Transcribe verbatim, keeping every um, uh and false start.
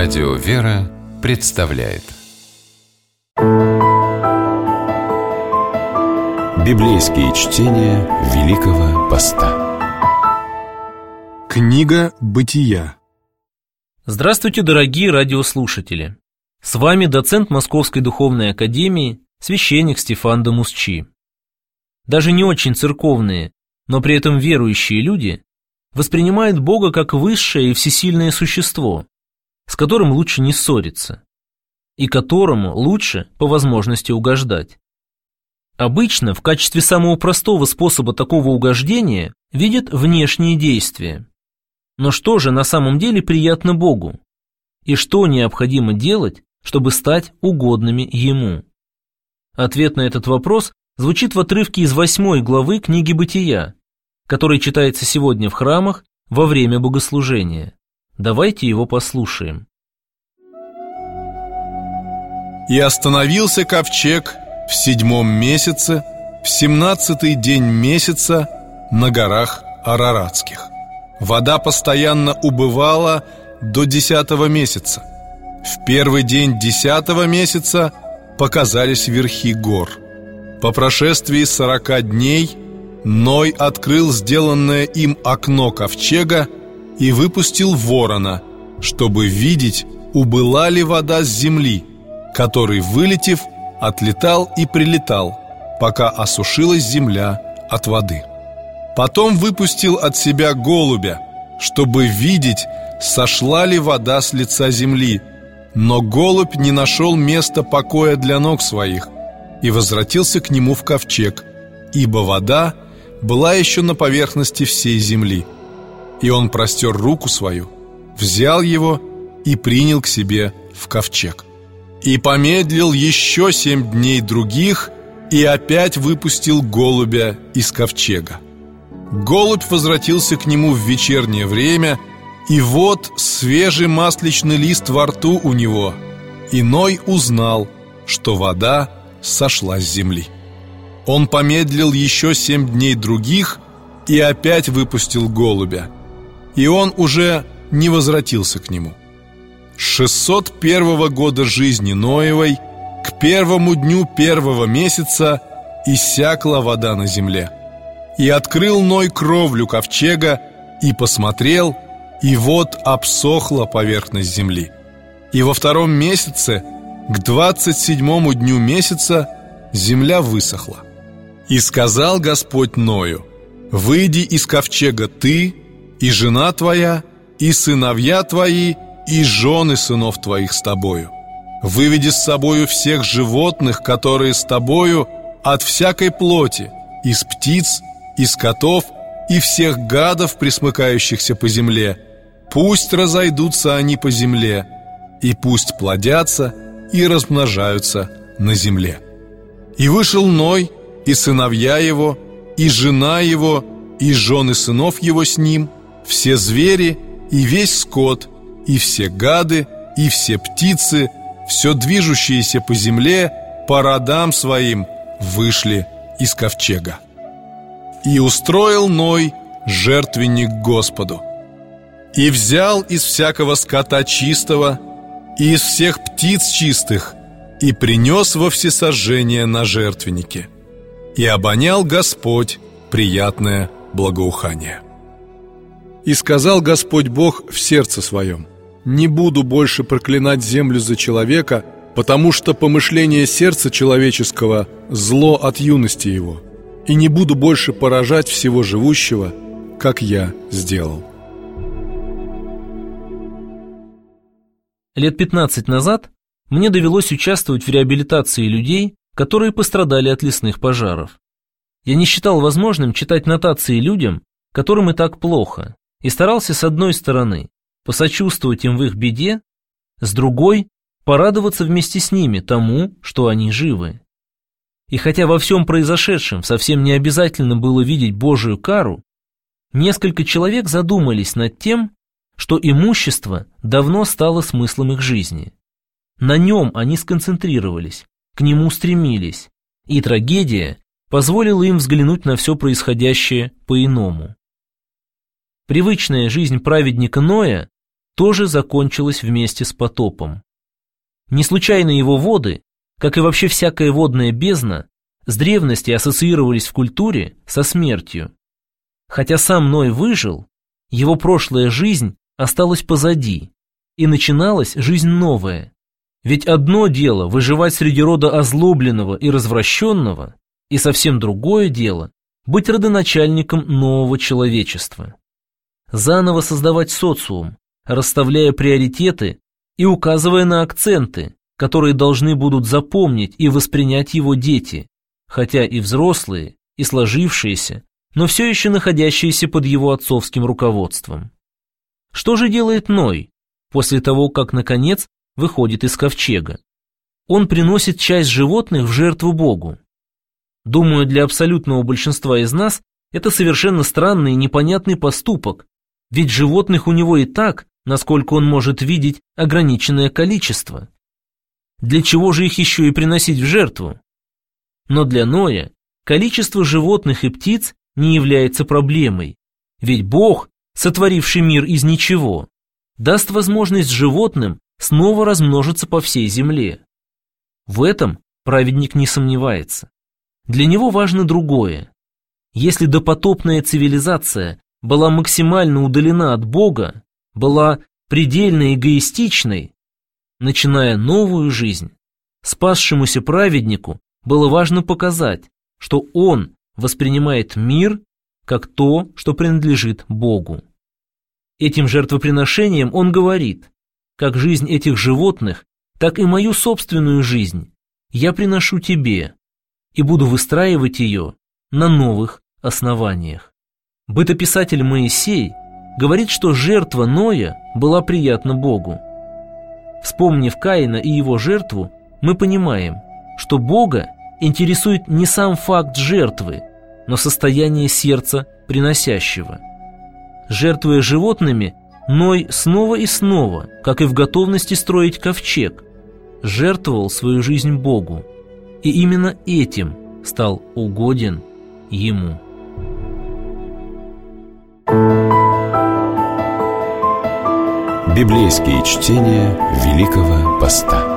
Радио «Вера» представляет Библейские чтения Великого Поста. Книга Бытия. Здравствуйте, дорогие радиослушатели! С вами доцент Московской Духовной Академии, священник Стефан Дамусчи. Даже не очень церковные, но при этом верующие люди воспринимают Бога как высшее и всесильное существо, с которым лучше не ссориться, и которому лучше по возможности угождать. Обычно в качестве самого простого способа такого угождения видят внешние действия. Но что же на самом деле приятно Богу? И что необходимо делать, чтобы стать угодными Ему? Ответ на этот вопрос звучит в отрывке из восьмой главы книги Бытия, который читается сегодня в храмах во время богослужения. Давайте его послушаем. «И остановился ковчег в седьмом месяце, в семнадцатый день месяца на горах Араратских. Вода постоянно убывала до десятого месяца. В первый день десятого месяца показались верхи гор. По прошествии сорока дней Ной открыл сделанное им окно ковчега и выпустил ворона, чтобы видеть, убыла ли вода с земли, который, вылетев, отлетал и прилетал, пока осушилась земля от воды. Потом выпустил от себя голубя, чтобы видеть, сошла ли вода с лица земли, но голубь не нашел места покоя для ног своих и возвратился к нему в ковчег, ибо вода была еще на поверхности всей земли. И он простер руку свою, взял его и принял к себе в ковчег. И помедлил еще семь дней других, и опять выпустил голубя из ковчега. Голубь возвратился к нему в вечернее время, и вот свежий масличный лист во рту у него, и Ной узнал, что вода сошла с земли. Он помедлил еще семь дней других и опять выпустил голубя, и он уже не возвратился к нему. С шестьсот первого года жизни Ноевой к первому дню первого месяца иссякла вода на земле. И открыл Ной кровлю ковчега и посмотрел, и вот обсохла поверхность земли. И во втором месяце, к двадцать седьмому дню месяца, земля высохла. И сказал Господь Ною: «Выйди из ковчега ты, и жена твоя, и сыновья твои, и жены сынов твоих с тобою. Выведи с собою всех животных, которые с тобою, от всякой плоти, из птиц, из котов, и всех гадов, пресмыкающихся по земле. Пусть разойдутся они по земле, и пусть плодятся и размножаются на земле». И вышел Ной, и сыновья его, и жена его, и жены сынов его с ним, все звери, и весь скот, и все гады, и все птицы, все движущиеся по земле, по родам своим вышли из ковчега. И устроил Ной жертвенник Господу. И взял из всякого скота чистого, и из всех птиц чистых, и принес во всесожжение на жертвеннике. И обонял Господь приятное благоухание. И сказал Господь Бог в сердце своем: «Не буду больше проклинать землю за человека, потому что помышление сердца человеческого – зло от юности его, и не буду больше поражать всего живущего, как я сделал». Лет пятнадцать назад мне довелось участвовать в реабилитации людей, которые пострадали от лесных пожаров. Я не считал возможным читать нотации людям, которым и так плохо, и старался с одной стороны посочувствовать им в их беде, с другой – порадоваться вместе с ними тому, что они живы. И хотя во всем произошедшем совсем не обязательно было видеть Божию кару, несколько человек задумались над тем, что имущество давно стало смыслом их жизни. На нем они сконцентрировались, к нему стремились, и трагедия позволила им взглянуть на все происходящее по-иному. Привычная жизнь праведника Ноя тоже закончилась вместе с потопом. Не случайно его воды, как и вообще всякая водная бездна, с древности ассоциировались в культуре со смертью. Хотя сам Ной выжил, его прошлая жизнь осталась позади, и начиналась жизнь новая. Ведь одно дело выживать среди рода озлобленного и развращенного, и совсем другое дело быть родоначальником нового человечества. Заново создавать социум, расставляя приоритеты и указывая на акценты, которые должны будут запомнить и воспринять его дети, хотя и взрослые, и сложившиеся, но все еще находящиеся под его отцовским руководством. Что же делает Ной после того, как, наконец, выходит из ковчега? Он приносит часть животных в жертву Богу. Думаю, для абсолютного большинства из нас это совершенно странный и непонятный поступок, ведь животных у него и так, насколько он может видеть, ограниченное количество. Для чего же их еще и приносить в жертву? Но для Ноя количество животных и птиц не является проблемой, ведь Бог, сотворивший мир из ничего, даст возможность животным снова размножиться по всей земле. В этом праведник не сомневается. Для него важно другое. Если допотопная цивилизация была максимально удалена от Бога, была предельно эгоистичной, начиная новую жизнь, спасшемуся праведнику было важно показать, что он воспринимает мир как то, что принадлежит Богу. Этим жертвоприношением он говорит: как жизнь этих животных, так и мою собственную жизнь я приношу тебе и буду выстраивать ее на новых основаниях. Бытописатель Моисей говорит, что жертва Ноя была приятна Богу. Вспомнив Каина и его жертву, мы понимаем, что Бога интересует не сам факт жертвы, но состояние сердца приносящего. Жертвуя животными, Ной снова и снова, как и в готовности строить ковчег, жертвовал свою жизнь Богу, и именно этим стал угоден Ему. Библейские чтения Великого Поста.